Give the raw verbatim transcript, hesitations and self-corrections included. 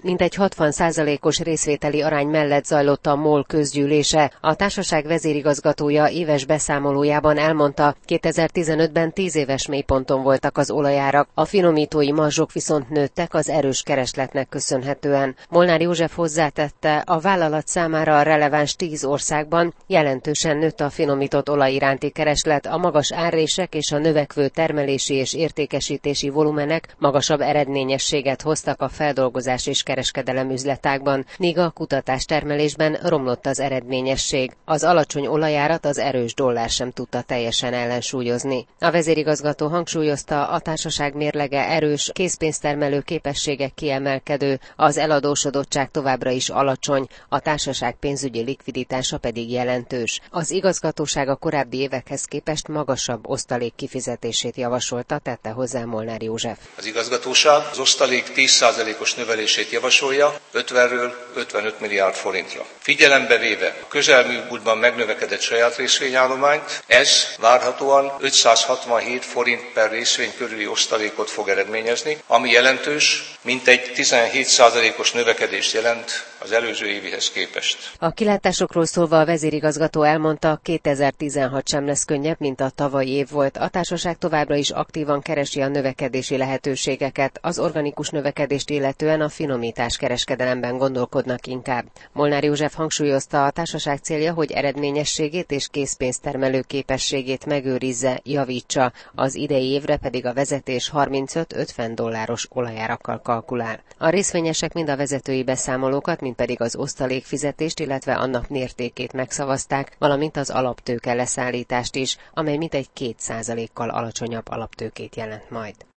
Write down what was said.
Mintegy hatvan százalékos részvételi arány mellett zajlott a MOL közgyűlése. A társaság vezérigazgatója éves beszámolójában elmondta, kétezer-tizenötben tíz éves mélyponton voltak az olajárak, a finomítói marzsok viszont nőttek az erős keresletnek köszönhetően. Molnár József hozzátette, a vállalat számára a releváns tíz országban jelentősen nőtt a finomított olaj iránti kereslet, a magas árrések és a növekvő termelési és értékesítési volumenek magasabb eredményességet hoztak a feldolgozás és kereskedelem üzletágban, míg a kutatás-termelésben romlott az eredményesség. Az alacsony olajárat az erős dollár sem tudta teljesen ellensúlyozni. A vezérigazgató hangsúlyozta, a társaság mérlege erős, készpénztermelő képességek kiemelkedő, az eladósodottság továbbra is alacsony, a társaság pénzügyi likviditása pedig jelentős. Az igazgatóság a korábbi évekhez képest magasabb osztalék kifizetését javasolta, tette hozzá Molnár József. Az igazgatóság az osztalék tíz százalékos növelését javasolja ötvenről ötvenöt milliárd forintra. Figyelembe véve a közelmúltban megnövekedett saját részvényállományt, ez várhatóan ötszázhatvanhét forint per részvény körüli osztalékot fog eredményezni, ami jelentős, mintegy tizenhét százalékos növekedést jelent az előző évihez képest. A kilátásokról szólva a vezérigazgató elmondta, kétezer-tizenhat sem lesz könnyebb, mint a tavalyi év volt. A társaság továbbra is aktívan keresi a növekedési lehetőségeket, az organikus növekedést illetően a finomítás kereskedelemben gondolkodnak inkább. Molnár József hangsúlyozta, a társaság célja, hogy eredményességét és készpénztermelő képességét megőrizze, javítsa, az idei évre pedig a vezetés harmincöt-ötven dolláros olajárakkal kalkulál. A részvényesek mind a vezetői beszámolókat, mind pedig az osztalékfizetést, illetve annak mértékét megszavazták, valamint az alaptőke leszállítást is, amely mintegy két százalékkal alacsonyabb alaptőkét jelent majd.